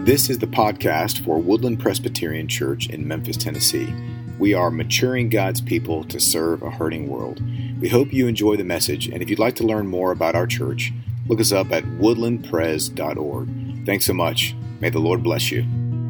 This is the podcast for Woodland Presbyterian Church in Memphis, Tennessee. We are maturing God's people to serve a hurting world. We hope you enjoy the message, and if you'd like to learn more about our church, look us up at woodlandpres.org. Thanks so much. May the Lord bless you.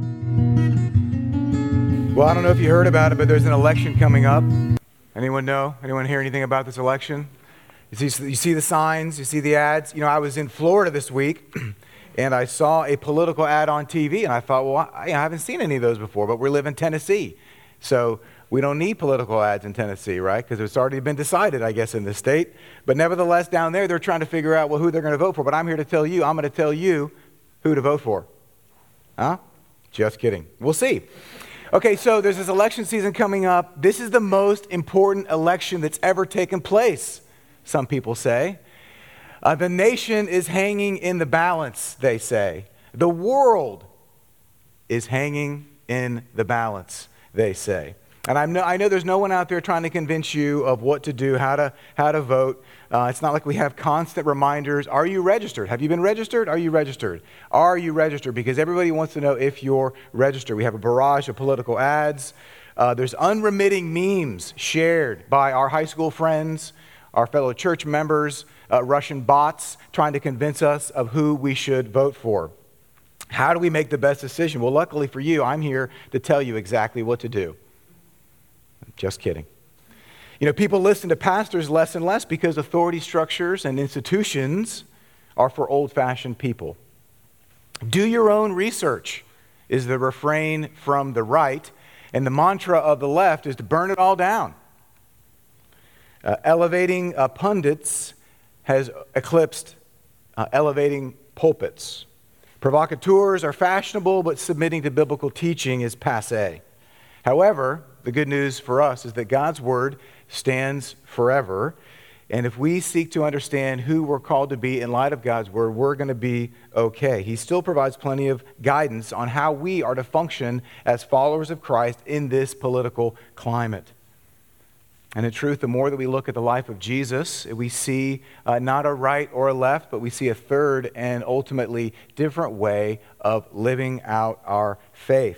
Well, I don't know if you heard about it, but there's an election coming up. Anyone know? Anyone hear anything about this election? You see the signs, you see the ads. You know, I was in Florida this week, and I saw a political ad on TV, and I thought, well, I haven't seen any of those before, but we live in Tennessee. So we don't need political ads in Tennessee, right? Because it's already been decided, I guess, in this state. But nevertheless, down there, they're trying to figure out, well, who they're going to vote for. But I'm here to tell you, I'm going to tell you who to vote for. Huh? Just kidding. We'll see. Okay, so there's this election season coming up. This is the most important election that's ever taken place, some people say. The nation is hanging in the balance, they say. The world is hanging in the balance, they say. And I know there's no one out there trying to convince you of what to do, how to vote. It's not like we have constant reminders. Are you registered? Have you been registered? Are you registered? Are you registered? Because everybody wants to know if you're registered. We have a barrage of political ads. There's unremitting memes shared by our high school friends, our fellow church members, Russian bots trying to convince us of who we should vote for. How do we make the best decision? Well, luckily for you, I'm here to tell you exactly what to do. Just kidding. You know, people listen to pastors less and less because authority structures and institutions are for old-fashioned people. Do your own research is the refrain from the right, and the mantra of the left is to burn it all down. Elevating pundits has eclipsed elevating pulpits. Provocateurs are fashionable, but submitting to biblical teaching is passé. However, the good news for us is that God's word stands forever. And if we seek to understand who we're called to be in light of God's word, we're going to be okay. He still provides plenty of guidance on how we are to function as followers of Christ in this political climate. And in truth, the more that we look at the life of Jesus, we see not a right or a left, but we see a third and ultimately different way of living out our faith.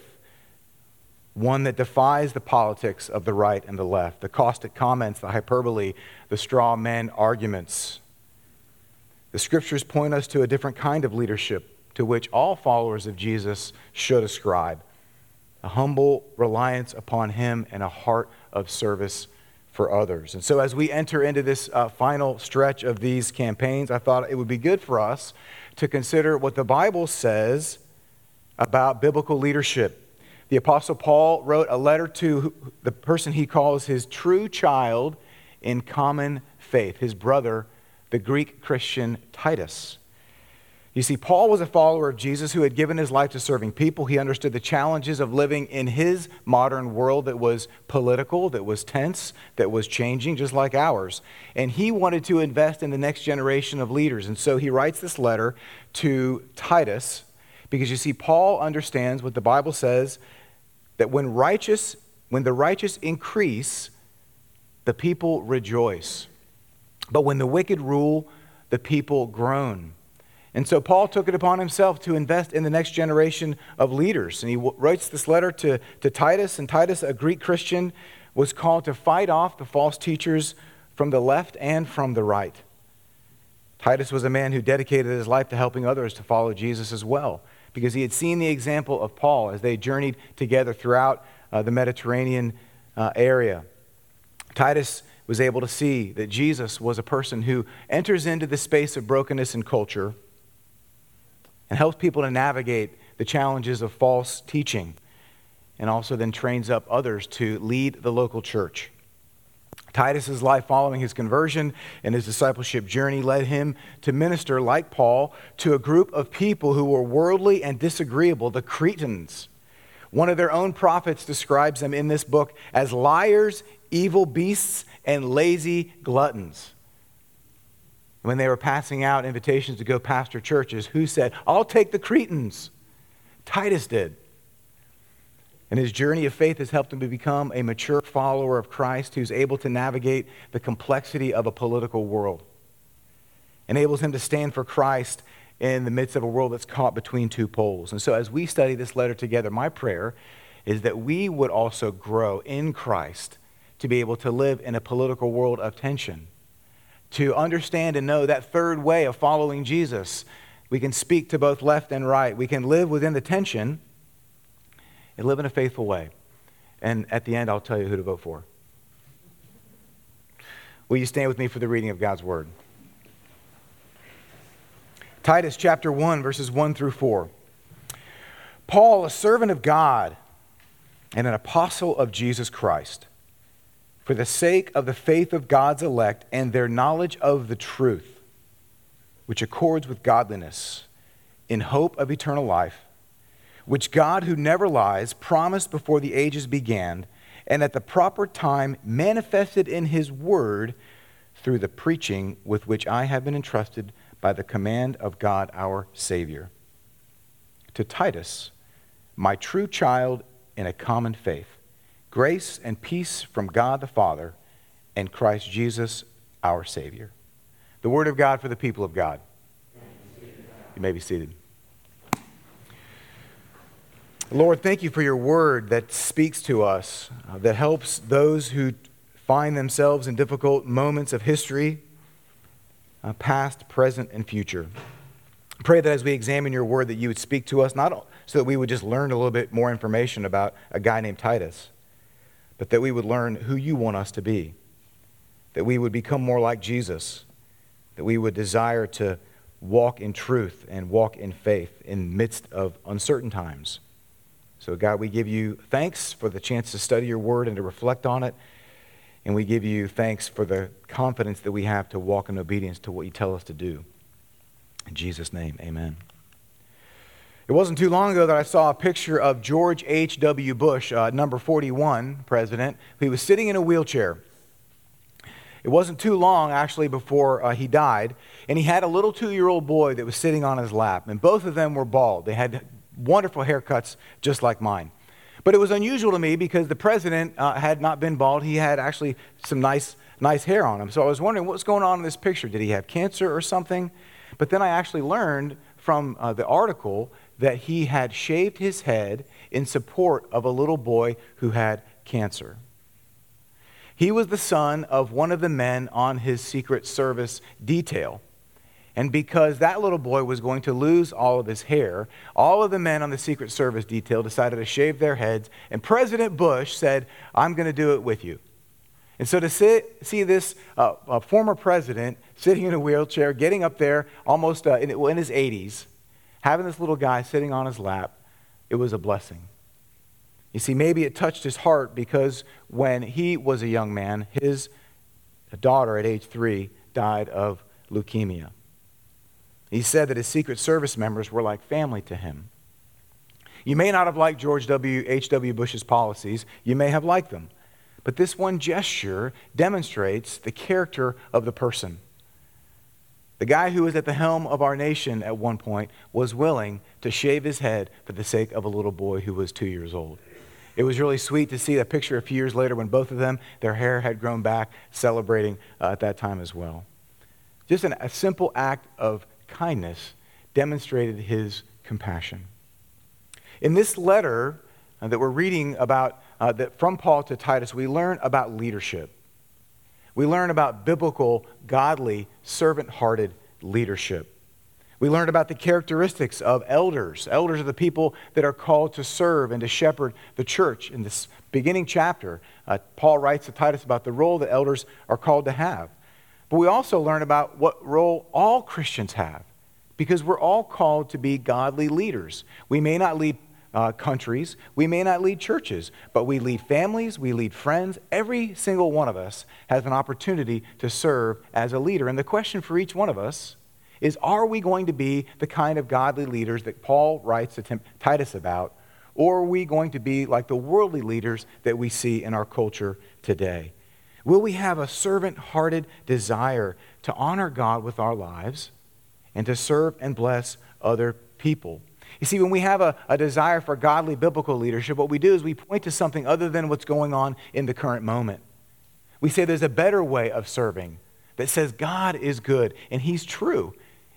One that defies the politics of the right and the left, the caustic comments, the hyperbole, the straw man arguments. The scriptures point us to a different kind of leadership to which all followers of Jesus should ascribe. A humble reliance upon him and a heart of service for others. And so as we enter into this final stretch of these campaigns, I thought it would be good for us to consider what the Bible says about biblical leadership. The Apostle Paul wrote a letter to the person he calls his true child in common faith, his brother, the Greek Christian Titus. You see, Paul was a follower of Jesus who had given his life to serving people. He understood the challenges of living in his modern world that was political, that was tense, that was changing, just like ours. And he wanted to invest in the next generation of leaders. And so he writes this letter to Titus because, you see, Paul understands what the Bible says, that when the righteous increase, the people rejoice. But when the wicked rule, the people groan. And so Paul took it upon himself to invest in the next generation of leaders. And he writes this letter to Titus. And Titus, a Greek Christian, was called to fight off the false teachers from the left and from the right. Titus was a man who dedicated his life to helping others to follow Jesus as well, because he had seen the example of Paul as they journeyed together throughout the Mediterranean area. Titus was able to see that Jesus was a person who enters into the space of brokenness in culture and helps people to navigate the challenges of false teaching, and also then trains up others to lead the local church. Titus's life following his conversion and his discipleship journey led him to minister, like Paul, to a group of people who were worldly and disagreeable, the Cretans. One of their own prophets describes them in this book as liars, evil beasts, and lazy gluttons. When they were passing out invitations to go pastor churches, who said, "I'll take the Cretans"? Titus did. And his journey of faith has helped him to become a mature follower of Christ who's able to navigate the complexity of a political world. Enables him to stand for Christ in the midst of a world that's caught between two poles. And so as we study this letter together, my prayer is that we would also grow in Christ to be able to live in a political world of tension, to understand and know that third way of following Jesus. We can speak to both left and right. We can live within the tension and live in a faithful way. And at the end, I'll tell you who to vote for. Will you stand with me for the reading of God's Word? Titus chapter 1, verses 1 through 4. Paul, a servant of God and an apostle of Jesus Christ, for the sake of the faith of God's elect and their knowledge of the truth, which accords with godliness, in hope of eternal life, which God, who never lies, promised before the ages began, and at the proper time manifested in his word through the preaching with which I have been entrusted by the command of God our Savior. To Titus, my true child in a common faith, grace and peace from God the Father and Christ Jesus our Savior. The word of God for the people of God. You may be seated. Lord, thank you for your word that speaks to us, that helps those who find themselves in difficult moments of history, past, present, and future. Pray that as we examine your word that you would speak to us, not so that we would just learn a little bit more information about a guy named Titus, but that we would learn who you want us to be, that we would become more like Jesus, that we would desire to walk in truth and walk in faith in the midst of uncertain times. So God, we give you thanks for the chance to study your word and to reflect on it. And we give you thanks for the confidence that we have to walk in obedience to what you tell us to do. In Jesus' name, amen. It wasn't too long ago that I saw a picture of George H.W. Bush, number 41 president. He was sitting in a wheelchair. It wasn't too long, actually, before he died. And he had a little 2-year-old boy that was sitting on his lap. And both of them were bald. They had wonderful haircuts just like mine. But it was unusual to me because the president had not been bald. He had actually some nice hair on him. So I was wondering what was going on in this picture. Did he have cancer or something? But then I actually learned from the article that he had shaved his head in support of a little boy who had cancer. He was the son of one of the men on his Secret Service detail. And because that little boy was going to lose all of his hair, all of the men on the Secret Service detail decided to shave their heads. And President Bush said, I'm going to do it with you. And so to see this former president sitting in a wheelchair, getting up there almost in his 80s, having this little guy sitting on his lap, it was a blessing. You see, maybe it touched his heart because when he was a young man, his daughter at age 3 died of leukemia. He said that his Secret Service members were like family to him. You may not have liked George H.W. Bush's policies. You may have liked them. But this one gesture demonstrates the character of the person. The guy who was at the helm of our nation at one point was willing to shave his head for the sake of a little boy who was 2 years old. It was really sweet to see that picture a few years later when both of them, their hair had grown back, celebrating at that time as well. Just a simple act of kindness demonstrated his compassion. In this letter that we're reading about from Paul to Titus, we learn about leadership. We learn about biblical, godly, servant-hearted leadership. We learn about the characteristics of elders. Elders are the people that are called to serve and to shepherd the church. In this beginning chapter, Paul writes to Titus about the role that elders are called to have. But we also learn about what role all Christians have, because we're all called to be godly leaders. We may not lead countries, we may not lead churches, but we lead families, we lead friends. Every single one of us has an opportunity to serve as a leader. And the question for each one of us is, are we going to be the kind of godly leaders that Paul writes to Titus about, or are we going to be like the worldly leaders that we see in our culture today? Will we have a servant-hearted desire to honor God with our lives and to serve and bless other people? You see, when we have a desire for godly biblical leadership, what we do is we point to something other than what's going on in the current moment. We say there's a better way of serving that says God is good and He's true.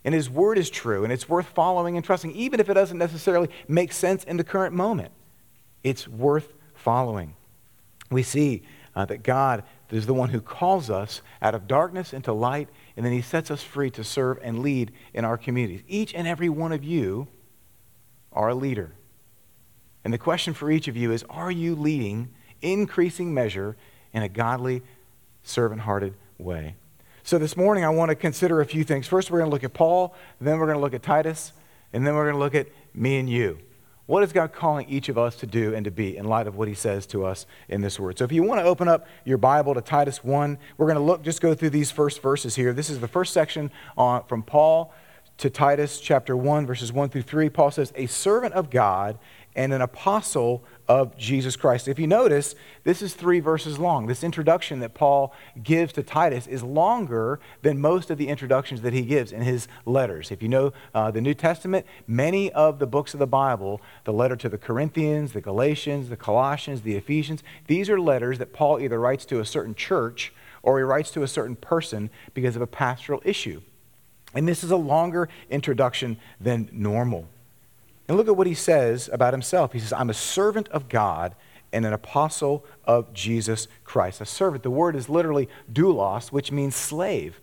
And his word is true, and it's worth following and trusting, even if it doesn't necessarily make sense in the current moment. It's worth following. We see that God is the one who calls us out of darkness into light, and then he sets us free to serve and lead in our communities. Each and every one of you are a leader. And the question for each of you is, are you leading increasing measure in a godly, servant-hearted way? So this morning I want to consider a few things. First, we're going to look at Paul, then we're going to look at Titus, and then we're going to look at me and you. What is God calling each of us to do and to be in light of what he says to us in this word? So if you want to open up your Bible to Titus 1, we're going to just go through these first verses here. This is the first section from Paul to Titus chapter 1, verses 1 through 3. Paul says, a servant of God and an apostle of Jesus Christ. If you notice, this is 3 verses long. This introduction that Paul gives to Titus is longer than most of the introductions that he gives in his letters. If you know the New Testament, many of the books of the Bible, the letter to the Corinthians, the Galatians, the Colossians, the Ephesians, these are letters that Paul either writes to a certain church or he writes to a certain person because of a pastoral issue. And this is a longer introduction than normal. And look at what he says about himself. He says, I'm a servant of God and an apostle of Jesus Christ. A servant, the word is literally doulos, which means slave.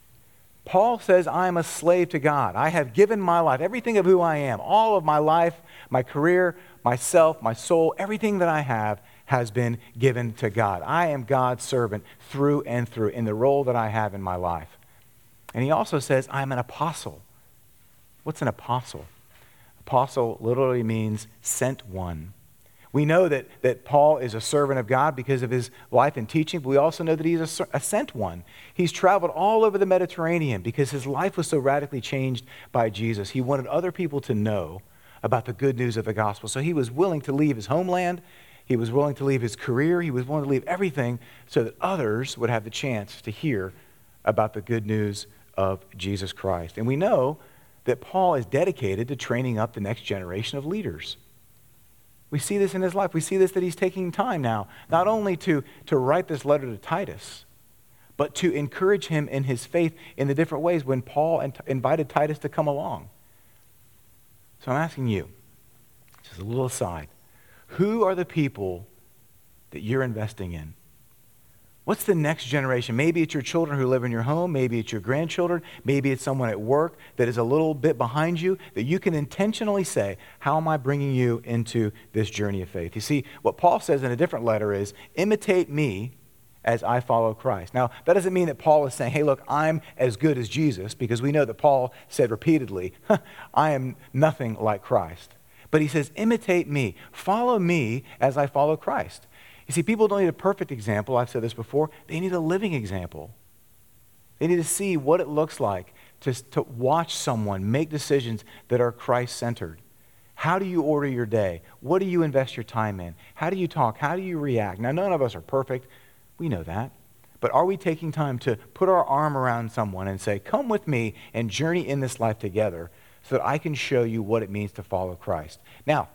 Paul says, I am a slave to God. I have given my life, everything of who I am, all of my life, my career, myself, my soul, everything that I have has been given to God. I am God's servant through and through in the role that I have in my life. And he also says, I'm an apostle. What's an apostle? Apostle literally means sent one. We know that Paul is a servant of God because of his life and teaching, but we also know that he's a sent one. He's traveled all over the Mediterranean because his life was so radically changed by Jesus. He wanted other people to know about the good news of the gospel. So he was willing to leave his homeland. He was willing to leave his career. He was willing to leave everything so that others would have the chance to hear about the good news of Jesus Christ. And we know that Paul is dedicated to training up the next generation of leaders. We see this in his life. We see this that he's taking time now, not only to write this letter to Titus, but to encourage him in his faith in the different ways when Paul invited Titus to come along. So I'm asking you, just a little aside, who are the people that you're investing in? What's the next generation? Maybe it's your children who live in your home. Maybe it's your grandchildren. Maybe it's someone at work that is a little bit behind you that you can intentionally say, how am I bringing you into this journey of faith? You see, what Paul says in a different letter is, imitate me as I follow Christ. Now, that doesn't mean that Paul is saying, hey, look, I'm as good as Jesus, because we know that Paul said repeatedly, I am nothing like Christ. But he says, imitate me. Follow me as I follow Christ. You see, people don't need a perfect example. I've said this before. They need a living example. They need to see what it looks like to watch someone make decisions that are Christ-centered. How do you order your day? What do you invest your time in? How do you talk? How do you react? Now, none of us are perfect. We know that. But are we taking time to put our arm around someone and say, come with me and journey in this life together so that I can show you what it means to follow Christ? Now,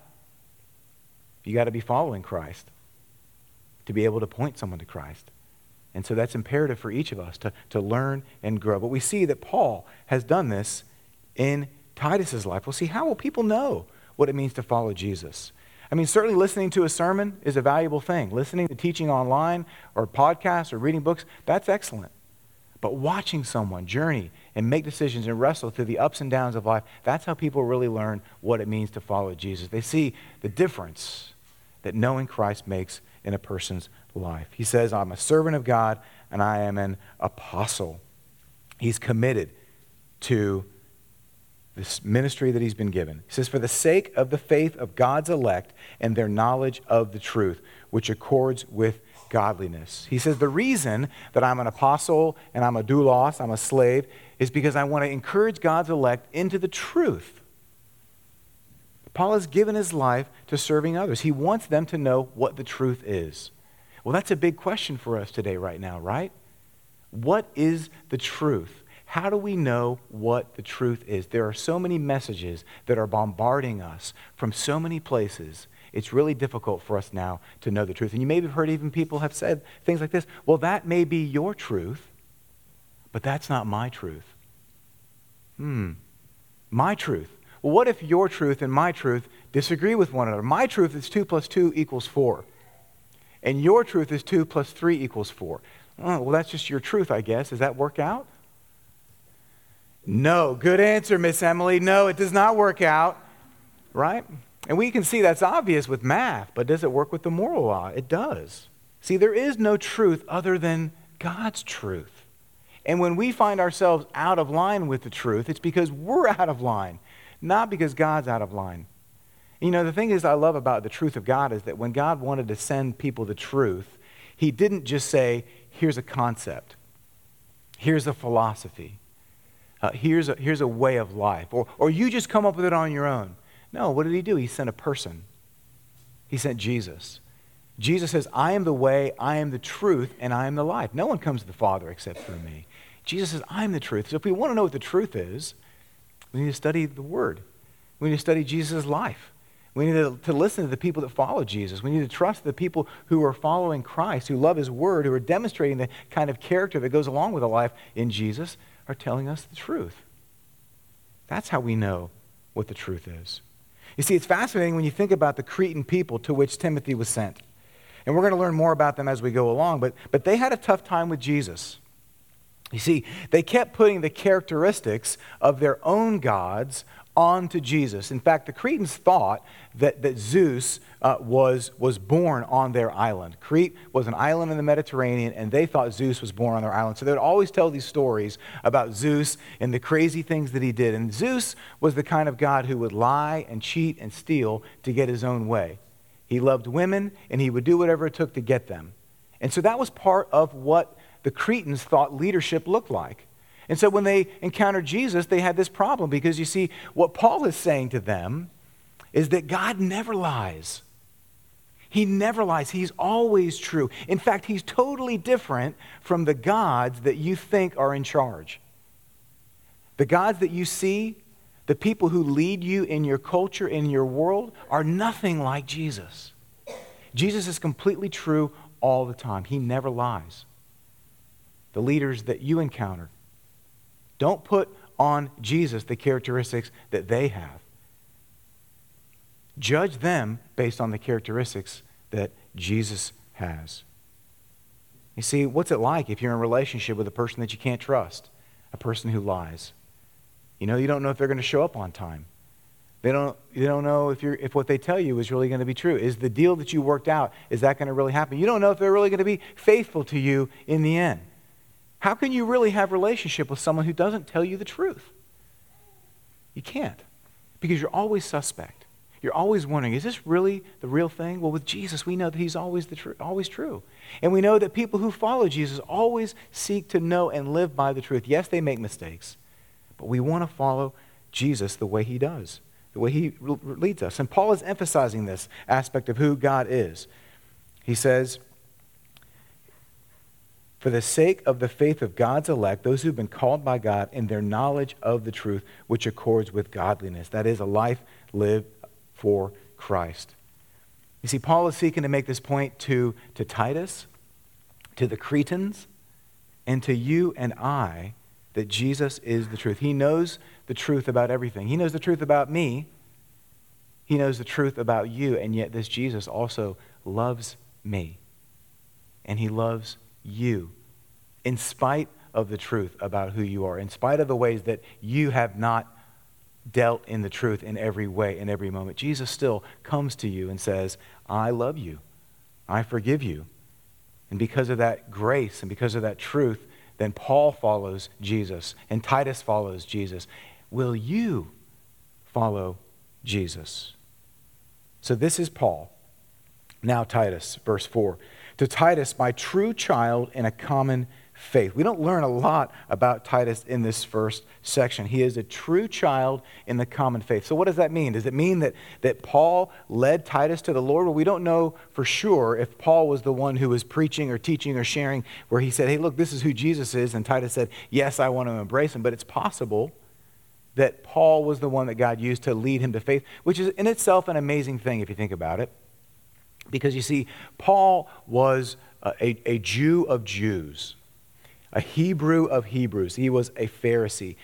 you got to be following Christ to be able to point someone to Christ. And so that's imperative for each of us to learn and grow. But we see that Paul has done this in Titus's life. We'll see, how will people know what it means to follow Jesus? I mean, certainly listening to a sermon is a valuable thing. Listening to teaching online or podcasts or reading books, that's excellent. But watching someone journey and make decisions and wrestle through the ups and downs of life, that's how people really learn what it means to follow Jesus. They see the difference that knowing Christ makes in a person's life. He says, I'm a servant of God and I am an apostle. He's committed to this ministry that he's been given. He says, for the sake of the faith of God's elect and their knowledge of the truth, which accords with godliness. He says, the reason that I'm an apostle and I'm a doulos, I'm a slave, is because I want to encourage God's elect into the truth. Paul has given his life to serving others. He wants them to know what the truth is. Well, that's a big question for us today, right now, right? What is the truth? How do we know what the truth is? There are so many messages that are bombarding us from so many places. It's really difficult for us now to know the truth. And you may have heard even people have said things like this, well, that may be your truth, but that's not my truth. My truth. Well, what if your truth and my truth disagree with one another? My truth is 2 + 2 = 4. And your truth is 2 + 3 = 4. Oh, well, that's just your truth, I guess. Does that work out? No. Good answer, Miss Emily. No, it does not work out. Right? And we can see that's obvious with math, but does it work with the moral law? It does. See, there is no truth other than God's truth. And when we find ourselves out of line with the truth, it's because we're out of line, not because God's out of line. You know, the thing is I love about the truth of God is that when God wanted to send people the truth, he didn't just say, here's a concept, here's a philosophy, here's a way of life, or you just come up with it on your own. No, what did he do? He sent a person. He sent Jesus. Jesus says, I am the way, I am the truth, and I am the life. No one comes to the Father except through me. Jesus says, I am the truth. So if we want to know what the truth is, we need to study the Word. We need to study Jesus' life. We need to listen to the people that follow Jesus. We need to trust the people who are following Christ, who love his Word, who are demonstrating the kind of character that goes along with a life in Jesus, are telling us the truth. That's how we know what the truth is. You see, it's fascinating when you think about the Cretan people to which Timothy was sent. And we're going to learn more about them as we go along, but they had a tough time with Jesus. You see, they kept putting the characteristics of their own gods onto Jesus. In fact, the Cretans thought that Zeus was born on their island. Crete was an island in the Mediterranean, and they thought Zeus was born on their island. So they would always tell these stories about Zeus and the crazy things that he did. And Zeus was the kind of god who would lie and cheat and steal to get his own way. He loved women, and he would do whatever it took to get them. And so that was part of what the Cretans thought leadership looked like. And so when they encountered Jesus, they had this problem because you see, what Paul is saying to them is that God never lies. He never lies. He's always true. In fact, he's totally different from the gods that you think are in charge. The gods that you see, the people who lead you in your culture, in your world, are nothing like Jesus. Jesus is completely true all the time. He never lies. The leaders that you encounter, don't put on Jesus the characteristics that they have. Judge them based on the characteristics that Jesus has. You see, what's it like if you're in a relationship with a person that you can't trust, a person who lies? You don't know if they're going to show up on time. You don't know if what they tell you is really going to be true. Is the deal that you worked out, is that going to really happen? You don't know if they're really going to be faithful to you in the end. How can you really have a relationship with someone who doesn't tell you the truth? You can't, because you're always suspect. You're always wondering, is this really the real thing? Well, with Jesus, we know that he's always true. And we know that people who follow Jesus always seek to know and live by the truth. Yes, they make mistakes, but we want to follow Jesus the way he does, the way he leads us. And Paul is emphasizing this aspect of who God is. He says, for the sake of the faith of God's elect, those who've been called by God in their knowledge of the truth, which accords with godliness. That is a life lived for Christ. You see, Paul is seeking to make this point to Titus, to the Cretans, and to you and I, that Jesus is the truth. He knows the truth about everything. He knows the truth about me. He knows the truth about you, and yet this Jesus also loves me. And he loves you, in spite of the truth about who you are, in spite of the ways that you have not dealt in the truth in every way, in every moment. Jesus still comes to you and says, I love you. I forgive you. And because of that grace and because of that truth, then Paul follows Jesus and Titus follows Jesus. Will you follow Jesus? So this is Paul. Now Titus, verse 4. To Titus, my true child in a common faith. We don't learn a lot about Titus in this first section. He is a true child in the common faith. So what does that mean? Does it mean that Paul led Titus to the Lord? Well, we don't know for sure if Paul was the one who was preaching or teaching or sharing where he said, hey, look, this is who Jesus is. And Titus said, yes, I want to embrace him. But it's possible that Paul was the one that God used to lead him to faith, which is in itself an amazing thing if you think about it. Because you see, Paul was a Jew of Jews, a Hebrew of Hebrews. He was a Pharisee.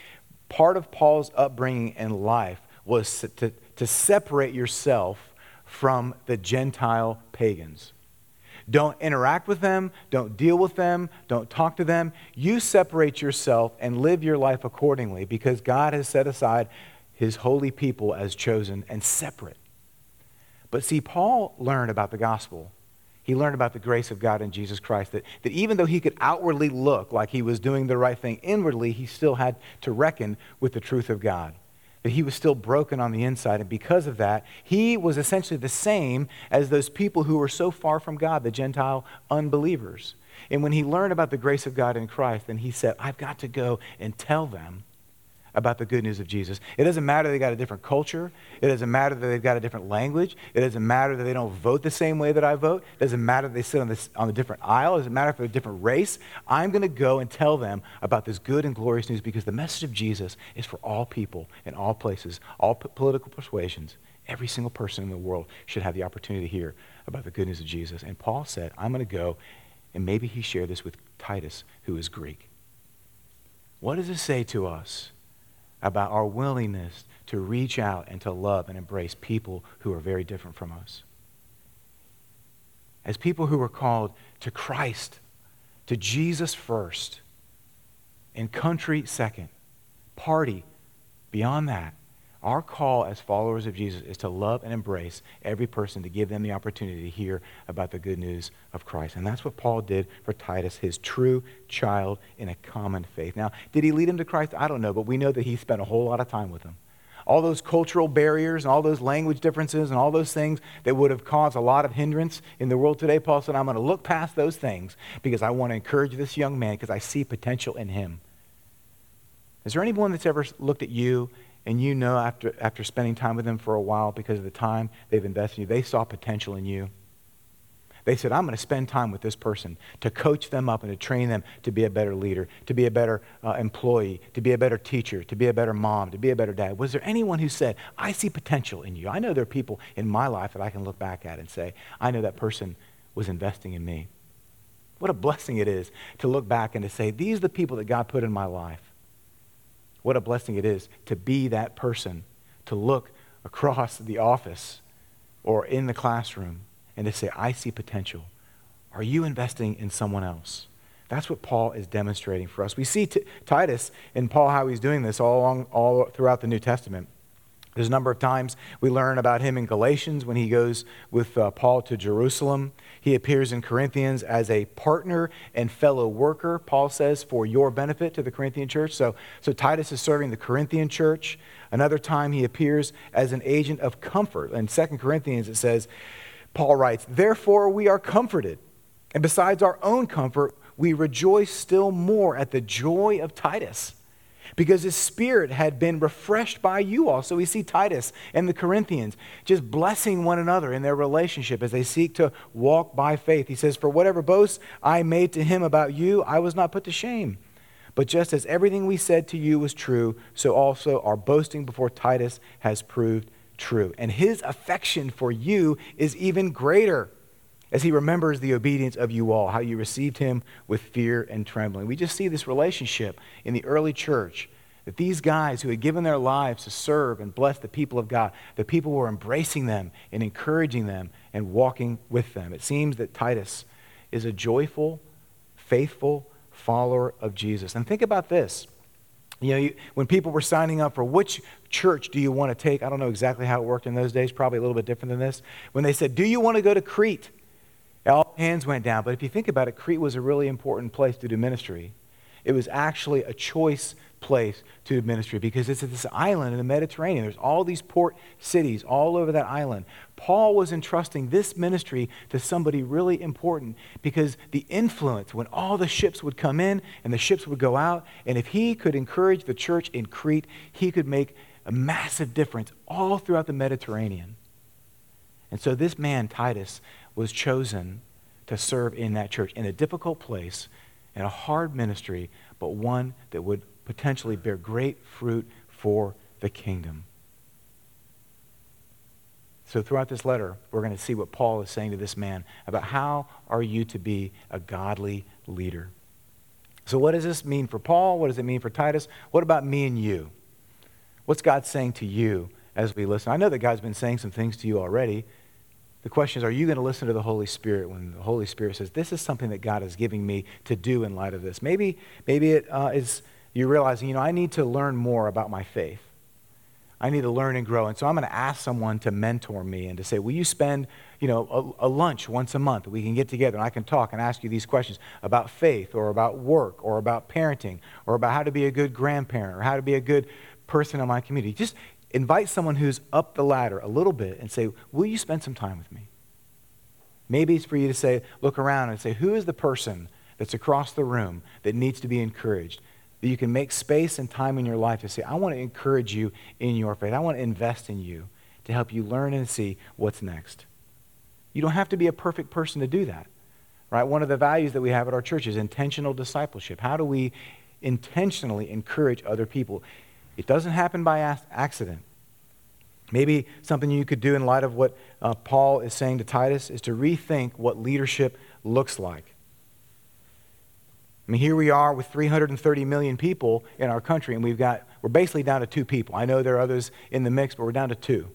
Part of Paul's upbringing and life was to separate yourself from the Gentile pagans. Don't interact with them. Don't deal with them. Don't talk to them. You separate yourself and live your life accordingly because God has set aside his holy people as chosen and separate. But see, Paul learned about the gospel. He learned about the grace of God in Jesus Christ, that even though he could outwardly look like he was doing the right thing, inwardly he still had to reckon with the truth of God. That he was still broken on the inside, and because of that, he was essentially the same as those people who were so far from God, the Gentile unbelievers. And when he learned about the grace of God in Christ, then he said, I've got to go and tell them about the good news of Jesus. It doesn't matter they got a different culture. It doesn't matter that they've got a different language. It doesn't matter that they don't vote the same way that I vote. It doesn't matter that they sit on a different aisle. It doesn't matter if they're a different race. I'm going to go and tell them about this good and glorious news because the message of Jesus is for all people in all places, all political persuasions. Every single person in the world should have the opportunity to hear about the good news of Jesus. And Paul said, I'm going to go, and maybe he shared this with Titus, who is Greek. What does it say to us about our willingness to reach out and to love and embrace people who are very different from us? As people who are called to Christ, to Jesus first, and country second, party beyond that, our call as followers of Jesus is to love and embrace every person, to give them the opportunity to hear about the good news of Christ. And that's what Paul did for Titus, his true child in a common faith. Now, did he lead him to Christ? I don't know, but we know that he spent a whole lot of time with him. All those cultural barriers and all those language differences and all those things that would have caused a lot of hindrance in the world today, Paul said, I'm going to look past those things because I want to encourage this young man because I see potential in him. Is there anyone that's ever looked at you and you know after spending time with them for a while because of the time they've invested in you, they saw potential in you? They said, I'm going to spend time with this person to coach them up and to train them to be a better leader, to be a better employee, to be a better teacher, to be a better mom, to be a better dad. Was there anyone who said, I see potential in you? I know there are people in my life that I can look back at and say, I know that person was investing in me. What a blessing it is to look back and to say, these are the people that God put in my life. What a blessing it is to be that person, to look across the office or in the classroom and to say, I see potential. Are you investing in someone else? That's what Paul is demonstrating for us. We see Titus and Paul how he's doing this all throughout the New Testament. There's a number of times we learn about him in Galatians when he goes with Paul to Jerusalem. He appears in Corinthians as a partner and fellow worker, Paul says, for your benefit to the Corinthian church. So Titus is serving the Corinthian church. Another time he appears as an agent of comfort. In 2 Corinthians it says, Paul writes, therefore we are comforted, and besides our own comfort, we rejoice still more at the joy of Titus, because his spirit had been refreshed by you all. So we see Titus and the Corinthians just blessing one another in their relationship as they seek to walk by faith. He says, for whatever boast I made to him about you, I was not put to shame. But just as everything we said to you was true, so also our boasting before Titus has proved true. And his affection for you is even greater, as he remembers the obedience of you all, how you received him with fear and trembling. We just see this relationship in the early church, that these guys who had given their lives to serve and bless the people of God, the people were embracing them and encouraging them and walking with them. It seems that Titus is a joyful, faithful follower of Jesus. And think about this. When people were signing up for which church do you want to take, I don't know exactly how it worked in those days, probably a little bit different than this. When they said, do you want to go to Crete? All hands went down. But if you think about it, Crete was a really important place to do ministry. It was actually a choice place to do ministry because it's this island in the Mediterranean. There's all these port cities all over that island. Paul was entrusting this ministry to somebody really important because the influence, when all the ships would come in and the ships would go out, and if he could encourage the church in Crete, he could make a massive difference all throughout the Mediterranean. And so this man, Titus, was chosen to serve in that church in a difficult place, in a hard ministry, but one that would potentially bear great fruit for the kingdom. So throughout this letter, we're going to see what Paul is saying to this man about how are you to be a godly leader. So what does this mean for Paul? What does it mean for Titus? What about me and you? What's God saying to you as we listen? I know that God's been saying some things to you already. The question is, are you going to listen to the Holy Spirit when the Holy Spirit says, this is something that God is giving me to do in light of this? Maybe it is you realizing, I need to learn more about my faith. I need to learn and grow. And so I'm going to ask someone to mentor me and to say, will you spend, a lunch once a month that we can get together and I can talk and ask you these questions about faith or about work or about parenting or about how to be a good grandparent or how to be a good person in my community. Just invite someone who's up the ladder a little bit and say, will you spend some time with me? Maybe it's for you to say, look around and say, who is the person that's across the room that needs to be encouraged? That you can make space and time in your life to say, I want to encourage you in your faith. I want to invest in you to help you learn and see what's next. You don't have to be a perfect person to do that, right? One of the values that we have at our church is intentional discipleship. How do we intentionally encourage other people? It doesn't happen by accident. Maybe something you could do in light of what Paul is saying to Titus is to rethink what leadership looks like. I mean, here we are with 330 million people in our country, and we're basically down to two people. I know there are others in the mix, but we're down to two.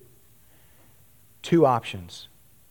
Two options.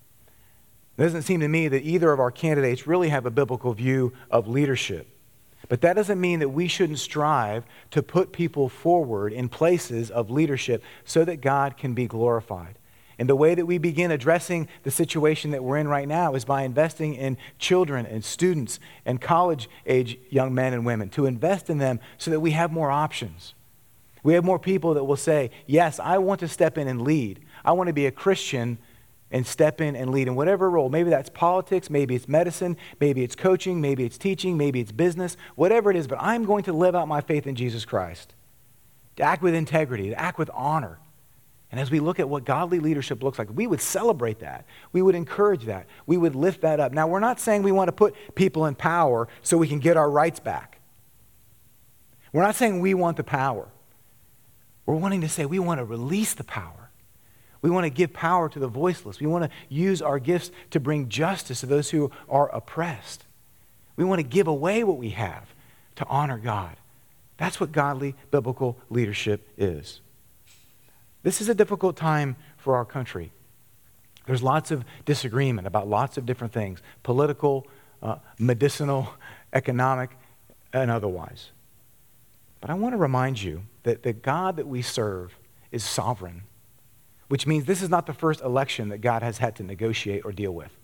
It doesn't seem to me that either of our candidates really have a biblical view of leadership. But that doesn't mean that we shouldn't strive to put people forward in places of leadership so that God can be glorified. And the way that we begin addressing the situation that we're in right now is by investing in children and students and college-age young men and women, to invest in them so that we have more options. We have more people that will say, yes, I want to step in and lead. I want to be a Christian and step in and lead in whatever role. Maybe that's politics, maybe it's medicine, maybe it's coaching, maybe it's teaching, maybe it's business, whatever it is, but I'm going to live out my faith in Jesus Christ, to act with integrity, to act with honor. And as we look at what godly leadership looks like, we would celebrate that. We would encourage that. We would lift that up. Now, we're not saying we want to put people in power so we can get our rights back. We're not saying we want the power. We're wanting to say we want to release the power. We want to give power to the voiceless. We want to use our gifts to bring justice to those who are oppressed. We want to give away what we have to honor God. That's what godly biblical leadership is. This is a difficult time for our country. There's lots of disagreement about lots of different things, political, medicinal, economic, and otherwise. But I want to remind you that the God that we serve is sovereign, which means this is not the first election that God has had to negotiate or deal with.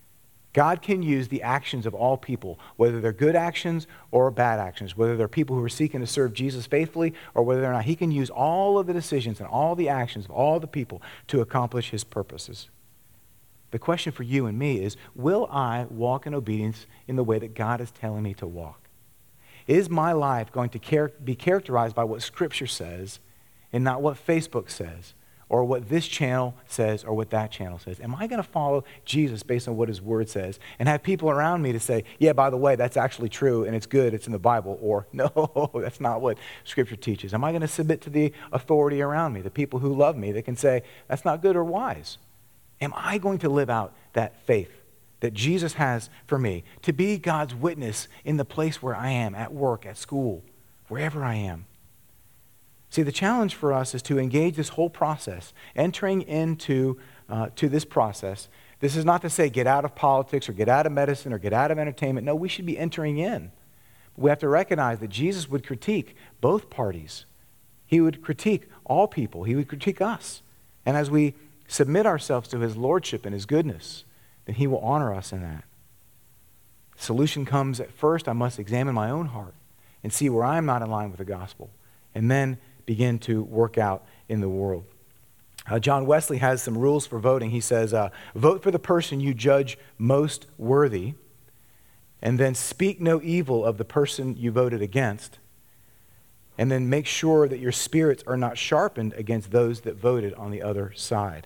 God can use the actions of all people, whether they're good actions or bad actions, whether they're people who are seeking to serve Jesus faithfully or whether or not. He can use all of the decisions and all the actions of all the people to accomplish his purposes. The question for you and me is, will I walk in obedience in the way that God is telling me to walk? Is my life going to be characterized by what Scripture says and not what Facebook says, or what this channel says, or what that channel says? Am I going to follow Jesus based on what his word says and have people around me to say, yeah, by the way, that's actually true and it's good, it's in the Bible, or no, that's not what Scripture teaches? Am I going to submit to the authority around me, the people who love me that can say, that's not good or wise? Am I going to live out that faith that Jesus has for me, to be God's witness in the place where I am, at work, at school, wherever I am? See, the challenge for us is to engage this whole process, entering into to this process. This is not to say get out of politics or get out of medicine or get out of entertainment. No, we should be entering in. But we have to recognize that Jesus would critique both parties. He would critique all people. He would critique us. And as we submit ourselves to his lordship and his goodness, then he will honor us in that. The solution comes at first. I must examine my own heart and see where I'm not in line with the gospel, and then begin to work out in the world. John Wesley has some rules for voting. He says, vote for the person you judge most worthy, and then speak no evil of the person you voted against, and then make sure that your spirits are not sharpened against those that voted on the other side.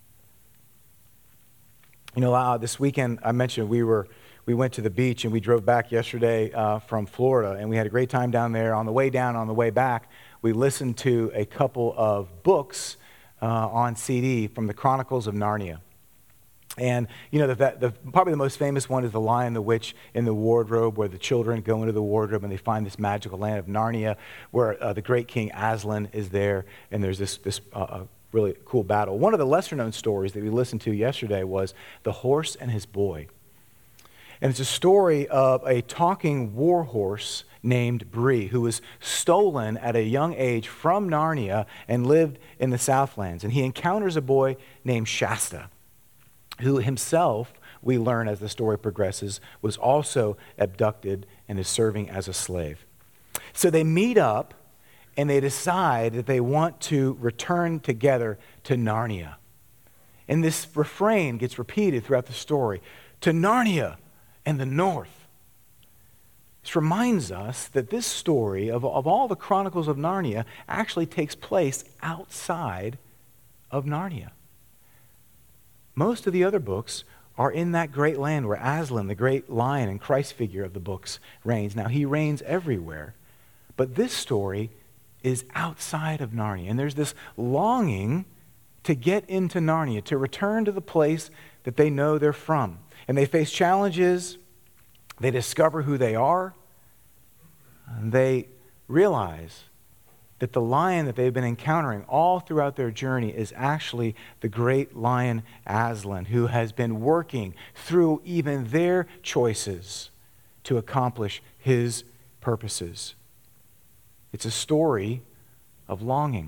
You know, this weekend I mentioned we went to the beach and we drove back yesterday from Florida, and we had a great time down there. On the way down, on the way back, we listened to a couple of books on CD from the Chronicles of Narnia. And, probably the most famous one is The Lion, the Witch, in the Wardrobe, where the children go into the wardrobe and they find this magical land of Narnia, where the great King Aslan is there, and there's this really cool battle. One of the lesser-known stories that we listened to yesterday was The Horse and His Boy. And it's a story of a talking war horse named Bree, who was stolen at a young age from Narnia and lived in the Southlands. And he encounters a boy named Shasta, who himself, we learn as the story progresses, was also abducted and is serving as a slave. So they meet up and they decide that they want to return together to Narnia. And this refrain gets repeated throughout the story, to Narnia and the north. This reminds us that this story of all the Chronicles of Narnia actually takes place outside of Narnia. Most of the other books are in that great land where Aslan, the great lion and Christ figure of the books, reigns. Now, he reigns everywhere, but this story is outside of Narnia. And there's this longing to get into Narnia, to return to the place that they know they're from. And they face challenges, they discover who they are, and they realize that the lion that they've been encountering all throughout their journey is actually the great lion Aslan, who has been working through even their choices to accomplish his purposes. It's a story of longing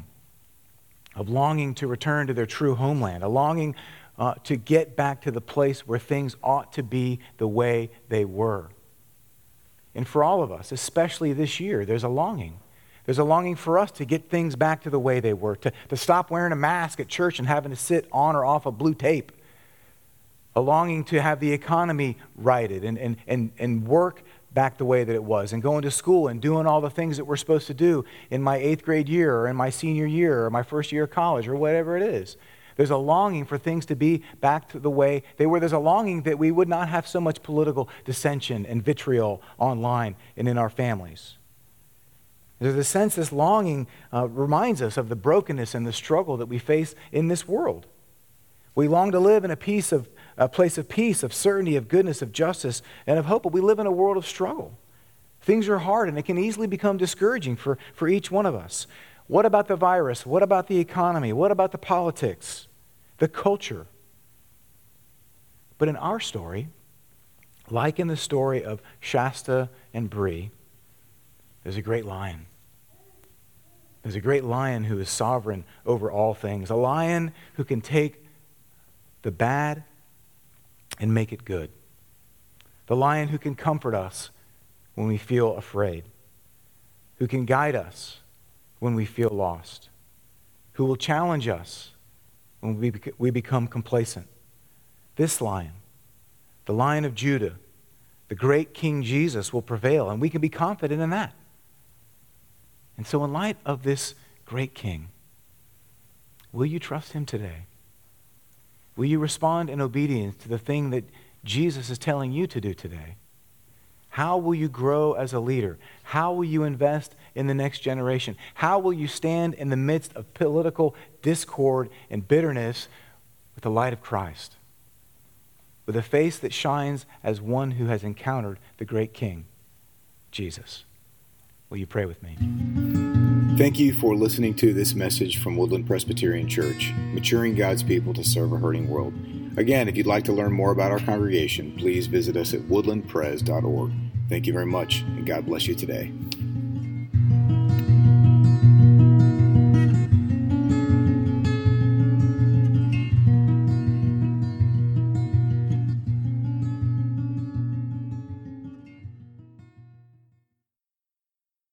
to return to their true homeland, a longing to get back to the place where things ought to be the way they were. And for all of us, especially this year, there's a longing. There's a longing for us to get things back to the way they were, to stop wearing a mask at church and having to sit on or off of blue tape. A longing to have the economy righted and work back the way that it was, and going to school and doing all the things that we're supposed to do in my 8th grade year or in my senior year or my first year of college or whatever it is. There's a longing for things to be back to the way they were. There's a longing that we would not have so much political dissension and vitriol online and in our families. There's a sense this longing reminds us of the brokenness and the struggle that we face in this world. We long to live in a place of peace, of certainty, of goodness, of justice, and of hope, but we live in a world of struggle. Things are hard, and it can easily become discouraging for each one of us. What about the virus? What about the economy? What about the politics, the culture? But in our story, like in the story of Shasta and Bree, there's a great lion. There's a great lion who is sovereign over all things. A lion who can take the bad and make it good. The lion who can comfort us when we feel afraid. Who can guide us when we feel lost. Who will challenge us when we become complacent. This lion, the Lion of Judah, the great King Jesus, will prevail, and we can be confident in that. And so in light of this great King, will you trust him today? Will you respond in obedience to the thing that Jesus is telling you to do today? How will you grow as a leader? How will you invest in the next generation? How will you stand in the midst of political discord and bitterness with the light of Christ? With a face that shines as one who has encountered the great King, Jesus. Will you pray with me? Thank you for listening to this message from Woodland Presbyterian Church, maturing God's people to serve a hurting world. Again, if you'd like to learn more about our congregation, please visit us at woodlandpres.org. Thank you very much, and God bless you today.